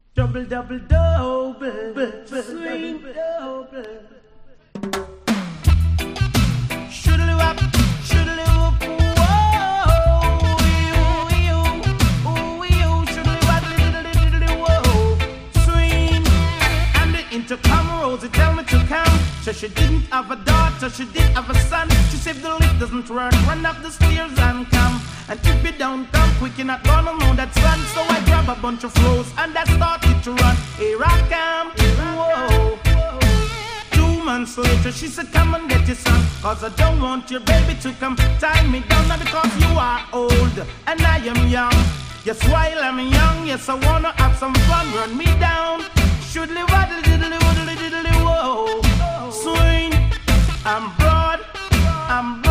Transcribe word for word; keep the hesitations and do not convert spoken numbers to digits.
Double, double, double, swing double. Shoodly wop, shoodly whoop, whoa, you, you, ooh, you, shoodly wop, diddly, diddly, whoa, swing. And the intercom Rosie tell me to come. So she didn't have a daughter, she did have a son. She said the lift doesn't work, run up the stairs and come. And if you don't come quick, you're not gonna know that's fun. So I grab a bunch of flows and I started to run. Here I come, whoa. Two months later, she said, come and get your son. Cause I don't want your baby to come tie me down. Not because you are old and I am young. Yes, while I'm young, yes, I wanna have some fun. Run me down. Shoodly waddle diddly waddle diddly whoa. Swing. I'm broad. I'm broad.